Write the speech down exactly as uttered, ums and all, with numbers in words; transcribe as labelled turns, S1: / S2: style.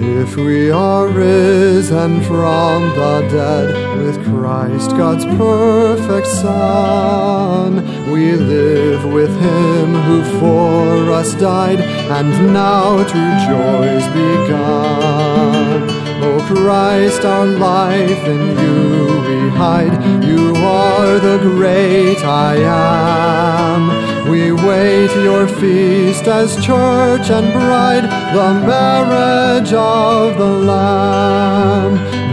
S1: If we are risen from the dead with Christ, God's perfect Son, we live with Him who for us died, and now true joys begun. O Christ, our life in You we hide. You are the great I Am. We wait Your feast as church and bride, the marriage of the Lamb.